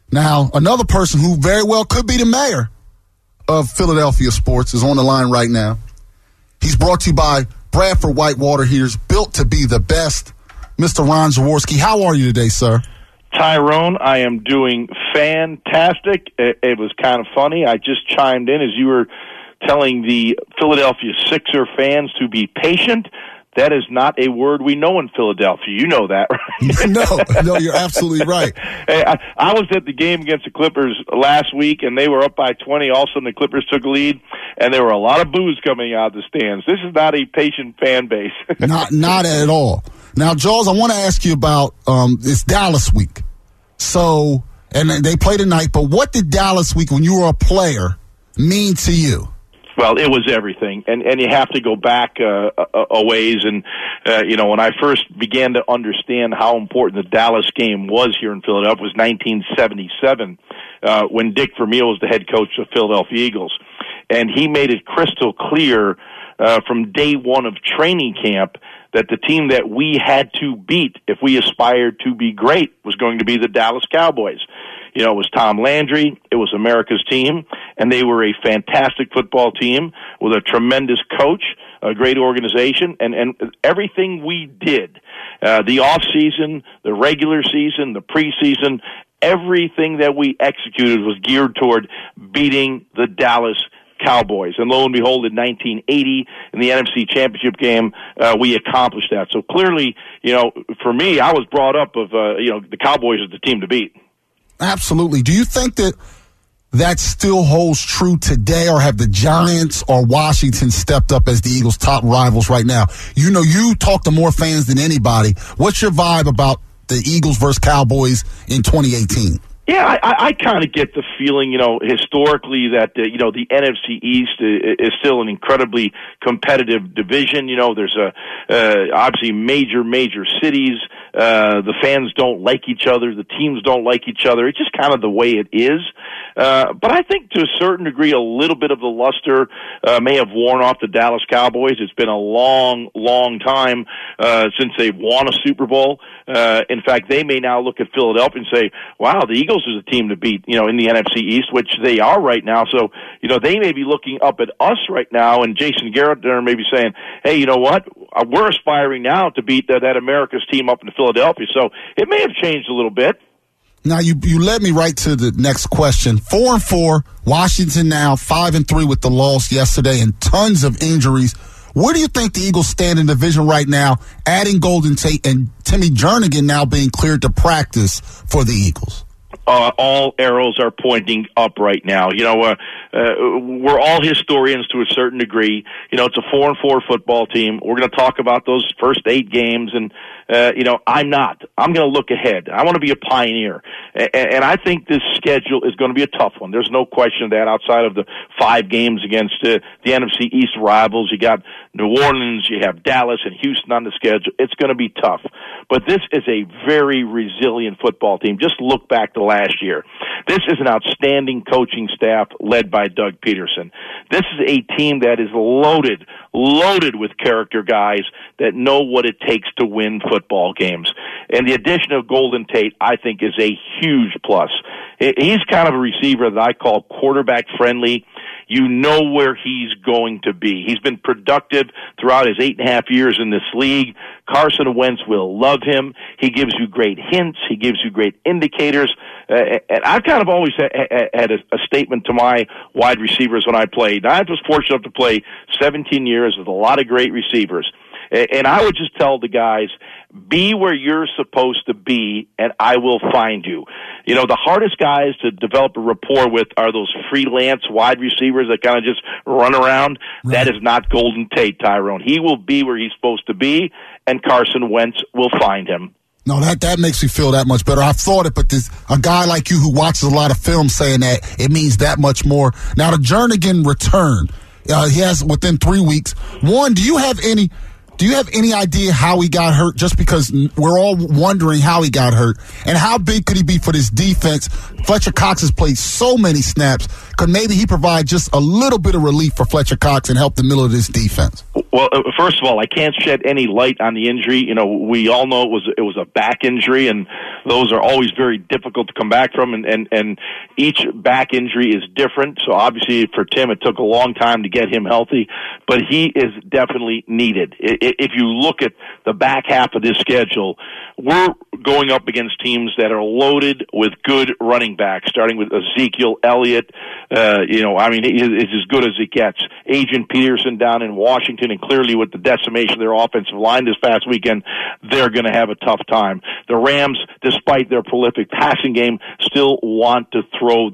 Now, another person who very well could be the mayor of Philadelphia sports is on the line right now. He's brought to you by Bradford Whitewater Heaters, built to be the best. Mr. Ron Jaworski, how are you today, sir? Tyrone, I am doing fantastic. It was kind of funny. I just chimed in as you were telling the Philadelphia Sixer fans to be patient. That is not a word we know in Philadelphia. You know that, right? No, you're absolutely right. Hey, I was at the game against the Clippers last week, and they were up by 20. All of a sudden, the Clippers took a lead, and there were a lot of boos coming out of the stands. This is not a patient fan base. Not at all. Now, Jaws, I want to ask you about it's Dallas week. So, and they play tonight, but what did Dallas week, when you were a player, mean to you? Well, it was everything, and you have to go back a ways. And when I first began to understand how important the Dallas game was here in Philadelphia, it was 1977 when Dick Vermeil was the head coach of the Philadelphia Eagles, and he made it crystal clear from day one of training camp that the team that we had to beat if we aspired to be great was going to be the Dallas Cowboys. You know, it was Tom Landry, it was America's team, and they were a fantastic football team with a tremendous coach, a great organization, and everything we did, the off-season, the regular season, the preseason, everything that we executed was geared toward beating the Dallas Cowboys. And lo and behold, in 1980, in the NFC Championship game, we accomplished that. So clearly, for me, I was brought up of, the Cowboys as the team to beat. Absolutely. Do you think that still holds true today, or have the Giants or Washington stepped up as the Eagles' top rivals right now? You talk to more fans than anybody. What's your vibe about the Eagles versus Cowboys in 2018? Yeah, I kind of get the feeling, historically that, the NFC East is still an incredibly competitive division. There's obviously major cities. The fans don't like each other. The teams don't like each other. It's just kind of the way it is. But I think to a certain degree, a little bit of the luster may have worn off the Dallas Cowboys. It's been a long time since they've won a Super Bowl. In fact, they may now look at Philadelphia and say, wow, the Eagles is a team to beat, in the NFC East, which they are right now. So, they may be looking up at us right now, and Jason Garrett there may be saying, hey, you know what? We're aspiring now to beat that America's team up in Philadelphia. So it may have changed a little bit. Now, you led me right to the next question. 4-4, Washington now 5-3 with the loss yesterday and tons of injuries. Where do you think the Eagles stand in the division right now, adding Golden Tate and Timmy Jernigan now being cleared to practice for the Eagles? All arrows are pointing up right now. We're all historians to a certain degree. It's a 4-4 football team. We're going to talk about those first 8 games, and I'm not. I'm going to look ahead. I want to be a pioneer, and I think this schedule is going to be a tough one. There's no question of that. Outside of the 5 games against the NFC East rivals, you got New Orleans, you have Dallas and Houston on the schedule. It's going to be tough, but this is a very resilient football team. Just look back to last year. This is an outstanding coaching staff led by Doug Peterson. This is a team that is loaded with character guys that know what it takes to win football games. And the addition of Golden Tate, I think, is a huge plus. He's kind of a receiver that I call quarterback friendly. You know where he's going to be. He's been productive throughout his 8.5 years in this league. Carson Wentz will love him. He gives you great hints. He gives you great indicators. And I've kind of always had a statement to my wide receivers when I played. I was fortunate enough to play 17 years with a lot of great receivers. And I would just tell the guys, be where you're supposed to be, and I will find you. The hardest guys to develop a rapport with are those freelance wide receivers that kind of just run around. Right. That is not Golden Tate, Tyrone. He will be where he's supposed to be, and Carson Wentz will find him. No, that makes me feel that much better. I've thought it, but a guy like you who watches a lot of film saying that, it means that much more. Now, the Jernigan return, he has within 3 weeks. One, do you have any idea how he got hurt? Just because we're all wondering how he got hurt, and how big could he be for this defense Fletcher Cox has played so many snaps. Could maybe he provide just a little bit of relief for Fletcher Cox and help the middle of this defense? Well, first of all, I can't shed any light on the injury. You know, we all know it was a back injury, and those are always very difficult to come back from, and each back injury is different. So obviously for Tim, it took a long time to get him healthy, but he is definitely needed. If you look at the back half of this schedule, we're going up against teams that are loaded with good running backs, starting with Ezekiel Elliott. He's as good as it gets. Adrian Peterson down in Washington, and clearly with the decimation of their offensive line this past weekend, they're going to have a tough time. The Rams, despite their prolific passing game, still want to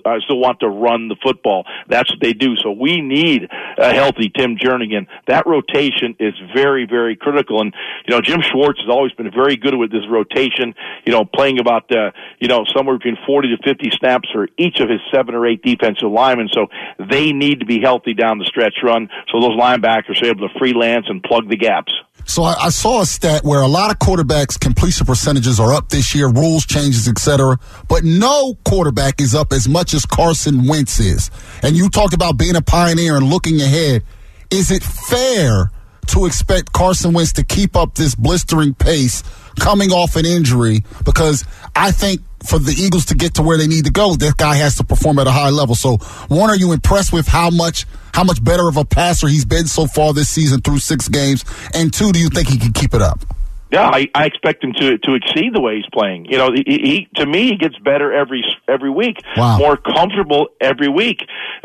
run the football. That's what they do. So we need a healthy Tim Jernigan. That rotation is very, very critical. And, Jim Schwartz has always been very good with this rotation, playing about, somewhere between 40 to 50 snaps for each of his 7 or 8 defensive linemen. So they need to be healthy down the stretch run so those linebackers are able to freelance and plug the gaps. So I saw a stat where a lot of quarterbacks' completion percentages are up this year, rules changes, etc., but no quarterback is up as much as Carson Wentz is. And you talked about being a pioneer and looking ahead. Is it fair to expect Carson Wentz to keep up this blistering pace coming off an injury? Because I think for the Eagles to get to where they need to go, that guy has to perform at a high level. So, one, are you impressed with how much better of a passer he's been so far this season through 6 games? And 2, do you think he can keep it up? Yeah, I expect him to exceed the way he's playing. He to me, he gets better every week. Wow. More comfortable every week.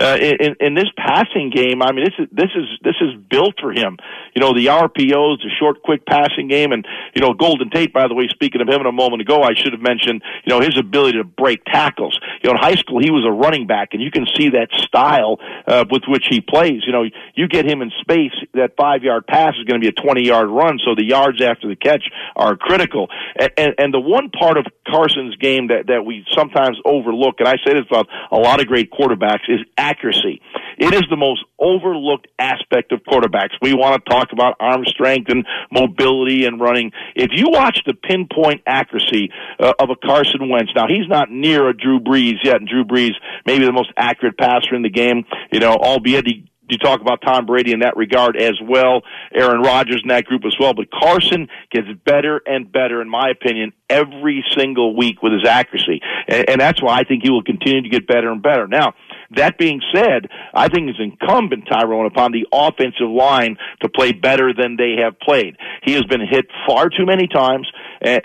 In this passing game, I mean, this is built for him. The RPOs, the short, quick passing game, and Golden Tate. By the way, speaking of him a moment ago, I should have mentioned his ability to break tackles. In high school, he was a running back, and you can see that style with which he plays. You get him in space, that 5-yard pass is going to be a 20-yard run. So the yards after the catch are critical. And the one part of Carson's game that we sometimes overlook, and I say this about a lot of great quarterbacks, is accuracy. It is the most overlooked aspect of quarterbacks. We want to talk about arm strength and mobility and running. If you watch the pinpoint accuracy of a Carson Wentz, now he's not near a Drew Brees yet, and Drew Brees maybe the most accurate passer in the game, albeit you talk about Tom Brady in that regard as well, Aaron Rodgers in that group as well. But Carson gets better and better, in my opinion, every single week with his accuracy. And that's why I think he will continue to get better and better. Now, that being said, I think it's incumbent, Tyrone, upon the offensive line to play better than they have played. He has been hit far too many times, and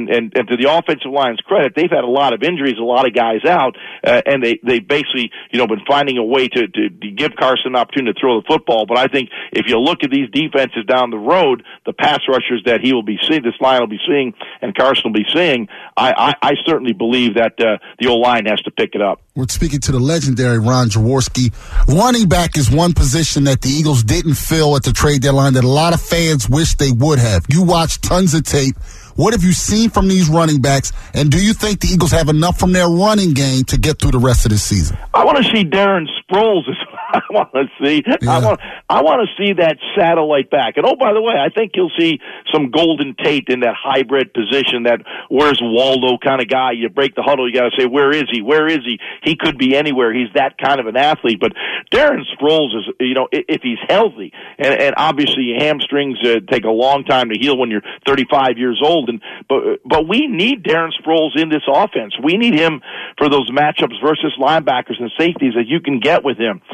to the offensive line's credit, they've had a lot of injuries, a lot of guys out, and they basically, been finding a way to give Carson an opportunity to throw the football. But I think if you look at these defenses down the road, the pass rushers that he will be seeing, this line will be seeing, and Carson will be seeing, I certainly believe that the O-line has to pick it up. We're speaking to the legendary Ron Jaworski. Running back is one position that the Eagles didn't fill at the trade deadline that a lot of fans wish they would have. You watched tons of tape. What have you seen from these running backs, and do you think the Eagles have enough from their running game to get through the rest of the season? I want to see Darren Sproles. I want to see. Yeah. I want to see that satellite back. And by the way, I think you'll see some Golden Tate in that hybrid position. That where's Waldo kind of guy. You break the huddle, you got to say, where is he? Where is he? He could be anywhere. He's that kind of an athlete. But Darren Sproles is, if he's healthy, and obviously hamstrings take a long time to heal when you're 35 years old. But we need Darren Sproles in this offense. We need him for those matchups versus linebackers and safeties that you can get with him.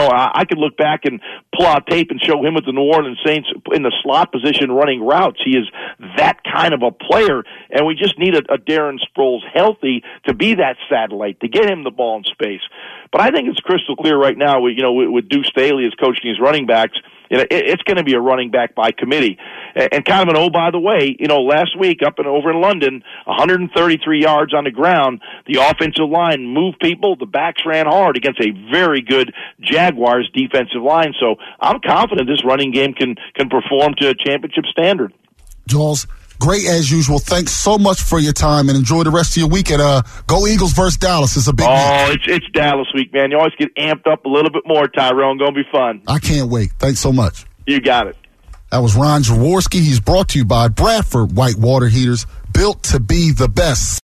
I could look back and pull out tape and show him with the New Orleans Saints in the slot position running routes. He is that kind of a player, and we just need a Darren Sproles healthy to be that satellite, to get him the ball in space. But I think it's crystal clear right now, with Deuce Staley as coaching his running backs, it's going to be a running back by committee. And kind of by the way, last week over in London, 133 yards on the ground, the offensive line moved people, the backs ran hard against a very good Jaguars defensive line. So I'm confident this running game can perform to a championship standard. Jules, great as usual. Thanks so much for your time, and enjoy the rest of your weekend. Go Eagles versus Dallas. It's a big match. It's Dallas week, man. You always get amped up a little bit more, Tyrone. Going to be fun. I can't wait. Thanks so much. You got it. That was Ron Jaworski. He's brought to you by Bradford White Water Heaters, built to be the best.